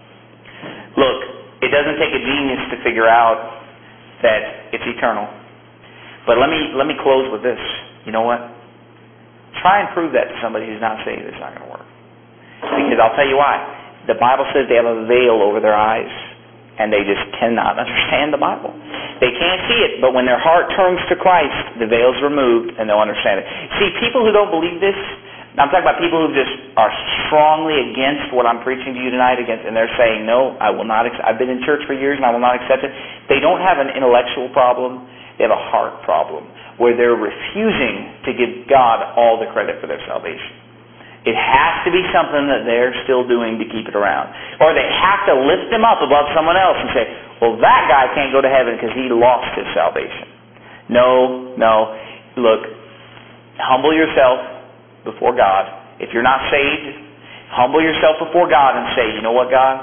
Look, it doesn't take a genius to figure out that it's eternal. But let me close with this. You know what? Try and prove that to somebody who's not saved. It's not going to work. Because I'll tell you why. The Bible says they have a veil over their eyes, and they just cannot understand the Bible. They can't see it, but when their heart turns to Christ, the veil's removed, and they'll understand it. See, people who don't believe this, I'm talking about people who just are strongly against what I'm preaching to you tonight, and they're saying, no, I will not. I've been in church for years, and I will not accept it. They don't have an intellectual problem. They have a heart problem, where they're refusing to give God all the credit for their salvation. It has to be something that they're still doing to keep it around. Or they have to lift them up above someone else and say, well, that guy can't go to heaven because he lost his salvation. No. Look, humble yourself before God. If you're not saved, humble yourself before God and say, you know what, God?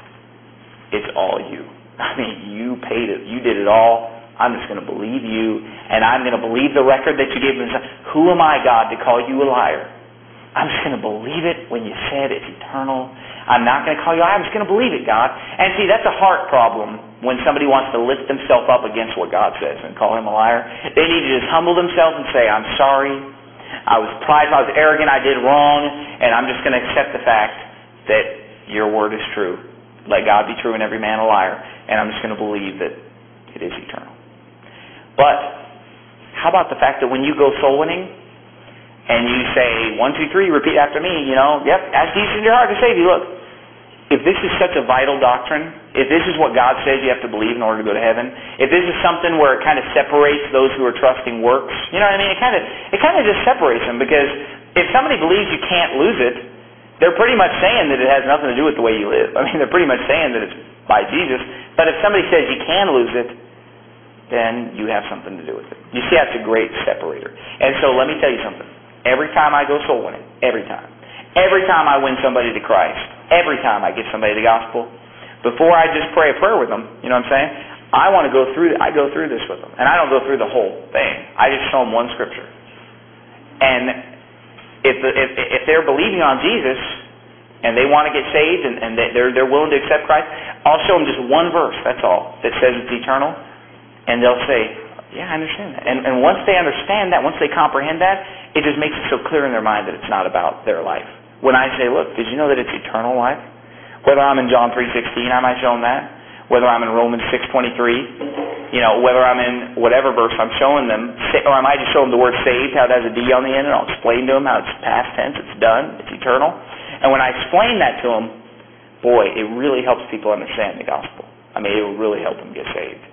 It's all you. I mean, you paid it. You did it all. I'm just going to believe you, and I'm going to believe the record that you gave me. Who am I, God, to call you a liar? I'm just going to believe it when you said it's eternal. I'm not going to call you a liar. I'm just going to believe it, God. And see, that's a heart problem when somebody wants to lift themselves up against what God says and call him a liar. They need to just humble themselves and say, I'm sorry. I was prideful. I was arrogant. I did wrong. And I'm just going to accept the fact that your word is true. Let God be true and every man a liar. And I'm just going to believe that it is eternal. But how about the fact that when you go soul winning, and you say, 1, 2, 3, repeat after me, yep, ask Jesus in your heart to save you. Look, if this is such a vital doctrine, if this is what God says you have to believe in order to go to heaven, if this is something where it kind of separates those who are trusting works, you know what I mean? It kind of just separates them, because if somebody believes you can't lose it, they're pretty much saying that it has nothing to do with the way you live. I mean, they're pretty much saying that it's by Jesus. But if somebody says you can lose it, then you have something to do with it. You see, that's a great separator. And so let me tell you something. Every time I go soul winning, every time I win somebody to Christ, every time I give somebody the gospel, before I just pray a prayer with them, you know what I'm saying? I go through this with them. And I don't go through the whole thing. I just show them one scripture. And if they're believing on Jesus, and they want to get saved, and they're willing to accept Christ, I'll show them just one verse, that's all, that says it's eternal. And they'll say, yeah, I understand that. And once they understand that, once they comprehend that, it just makes it so clear in their mind that it's not about their life. When I say, look, did you know that it's eternal life? Whether I'm in John 3:16, I might show them that. Whether I'm in Romans 6:23, whether I'm in whatever verse I'm showing them, or I might just show them the word saved, how it has a D on the end, and I'll explain to them how it's past tense, it's done, it's eternal. And when I explain that to them, boy, it really helps people understand the gospel. I mean, it will really help them get saved.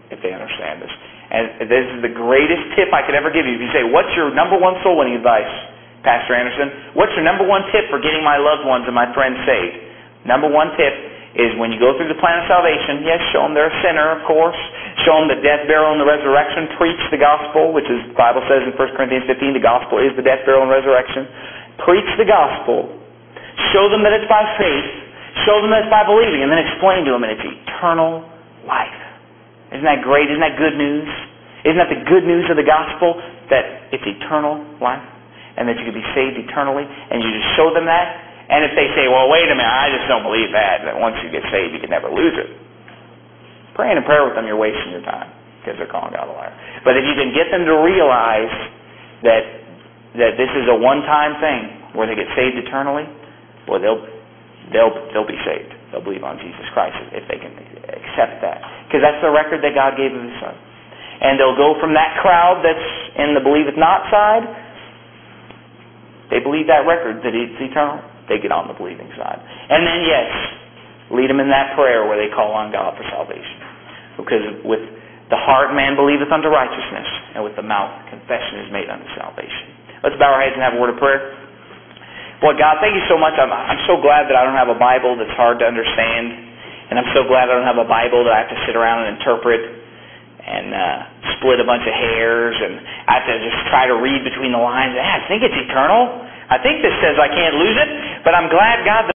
if they understand this. And this is the greatest tip I could ever give you. If you say, what's your number one soul winning advice, Pastor Anderson? What's your number one tip for getting my loved ones and my friends saved? Number one tip is when you go through the plan of salvation, yes, show them they're a sinner, of course. Show them the death, burial, and the resurrection. Preach the gospel, which is, the Bible says in 1 Corinthians 15, the gospel is the death, burial, and resurrection. Preach the gospel. Show them that it's by faith. Show them that it's by believing. And then explain to them that it's eternal life. Isn't that great? Isn't that good news? Isn't that the good news of the gospel? That it's eternal life and that you can be saved eternally, and you just show them that. And if they say, well, wait a minute, I just don't believe that once you get saved you can never lose it. Praying a prayer with them, you're wasting your time because they're calling God a liar. But if you can get them to realize that this is a one-time thing where they get saved eternally, well, they'll be saved. They'll believe on Jesus Christ if they can accept that. Because that's the record that God gave of His Son. And they'll go from that crowd that's in the believeth not side. They believe that record, that it's eternal. They get on the believing side. And then, yes, lead them in that prayer where they call on God for salvation. Because with the heart man believeth unto righteousness, and with the mouth confession is made unto salvation. Let's bow our heads and have a word of prayer. Boy, God, thank you so much. I'm so glad that I don't have a Bible that's hard to understand. And I'm so glad I don't have a Bible that I have to sit around and interpret and split a bunch of hairs. And I have to just try to read between the lines. I think it's eternal. I think this says I can't lose it. But I'm glad, God,